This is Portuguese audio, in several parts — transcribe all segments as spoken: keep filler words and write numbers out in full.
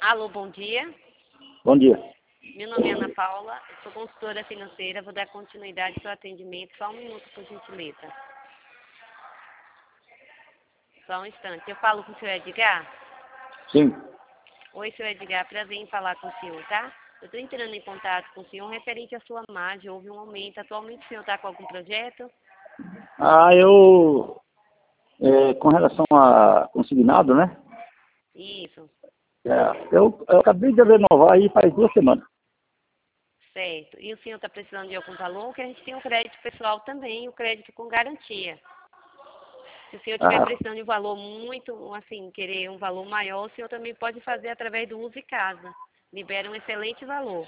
Alô, bom dia. Bom dia. Meu nome é Ana Paula, eu sou consultora financeira, vou dar continuidade ao seu atendimento. Só um minuto, por gentileza. Só um instante. Eu falo com o senhor Edgar? Sim. Oi, senhor Edgar, prazer em falar com o senhor, tá? Eu estou entrando em contato com o senhor referente à sua margem. Houve um aumento. Atualmente o senhor está com algum projeto? Ah, eu, é, com relação a consignado, né? Isso, É, eu, eu acabei de renovar aí faz duas semanas. certo. E o senhor está precisando de algum valor? Que a gente tem um crédito pessoal também, o crédito com garantia. Se o senhor estiver Ah, precisando de um valor muito, assim, querer um valor maior, o senhor também pode fazer através do Use Casa. Libera um excelente valor.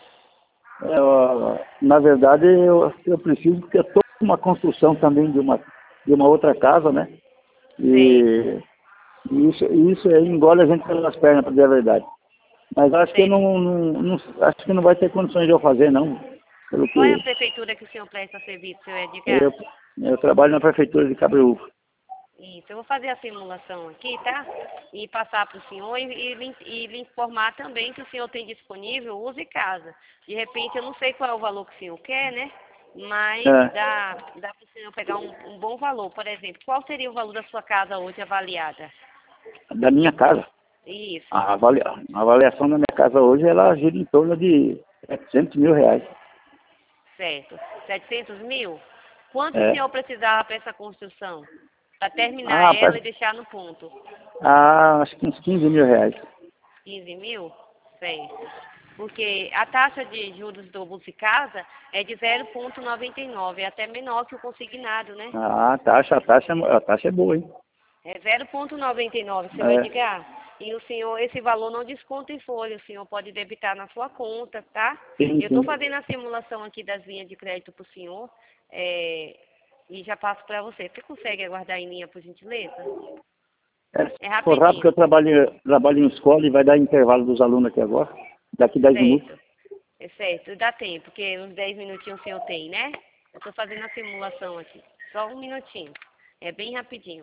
eu, na verdade, eu, eu preciso, porque eu estou com uma construção também de uma, de uma outra casa, né? Certo, E, e isso, isso aí engole a gente pelas pernas, para dizer a verdade. Mas acho que eu certo. não, não, não, acho que não vai ter condições de eu fazer, não. Pelo Qual é a que prefeitura que o senhor presta serviço, senhor eu, Edgar? eu trabalho na prefeitura de Cabreúva. Isso, eu vou fazer a simulação aqui, tá? E passar para o senhor e, e, lhe- e lhe informar também que o senhor tem disponível Use Casa. De repente, eu não sei qual é o valor que o senhor quer, né? Mas É, dá, dá para o senhor pegar um, um bom valor. Por exemplo, qual seria o valor da sua casa hoje avaliada? da minha casa. Isso, A, avalia- a avaliação da minha casa hoje, ela gira em torno de setecentos mil reais. certo. setecentos mil? Quanto o É. senhor precisava para essa construção? Para terminar Ah, ela pra, e deixar no ponto? ah, acho que uns quinze mil reais. quinze mil? Certo. Porque a taxa de juros do Bolsa Casa é de zero vírgula noventa e nove, é até menor que o consignado, né? Ah, a taxa, a taxa, a taxa é boa, hein? É zero vírgula noventa e nove, senhor É, Edgar. E o senhor, esse valor não desconta em folha, o senhor pode debitar na sua conta, tá? sim, Eu estou sim. fazendo a simulação aqui das linhas de crédito para o senhor, é, e já passo para você. Você consegue aguardar em linha, por gentileza? É, É se for rápido, porque rapidinho, eu trabalho, trabalho em escola e vai dar intervalo dos alunos aqui agora. Daqui dez minutos. certo? É certo, dá tempo, porque uns dez minutinhos o senhor tem, né? Eu estou fazendo a simulação aqui. Só um minutinho. É bem rapidinho.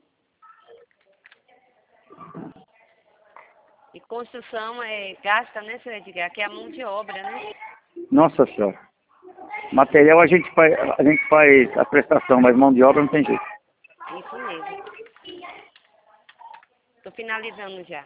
E construção é gasta, né, senhor Edgar? Que é a mão de obra, né? Nossa senhora. Material a gente faz, a gente faz a prestação, mas mão de obra não tem jeito. Isso mesmo. Estou finalizando já.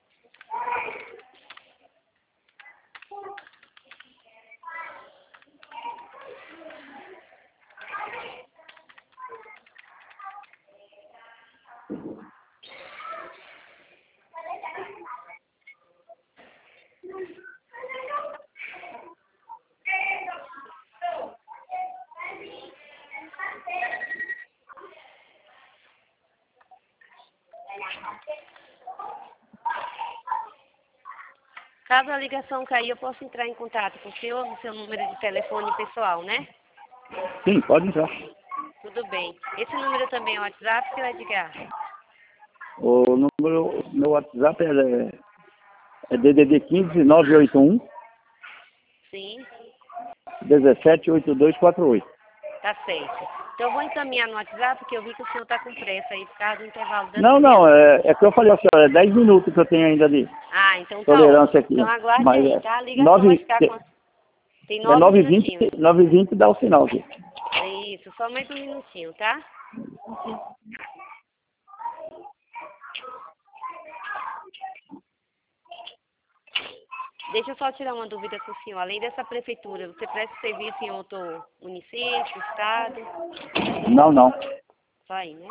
Caso a ligação cair, eu posso entrar em contato com o senhor no seu número de telefone pessoal, né? Sim, pode entrar. Tudo bem. Esse número também é o WhatsApp, senhor Edgar? O número, meu WhatsApp é, é D D D quinze nove oito um Sim, um sete oito dois quatro oito. tá certo. Então eu vou encaminhar no WhatsApp, porque eu vi que o senhor está com pressa aí por causa do intervalo das Não, não, crianças. é, é que eu falei assim, ó, é dez minutos que eu tenho ainda de Ah, então tá tolerância ótimo. aqui. Então aguarde Mas aí, é tá? A ligação vai nove ficar com... Tem é nove nove e vinte, minutinhos. nove e vinte dá o sinal aqui. É isso, só mais um minutinho, tá? Deixa eu só tirar uma dúvida com o senhor. Além dessa prefeitura, você presta serviço em outro município, estado? Não, não. Só aí, né?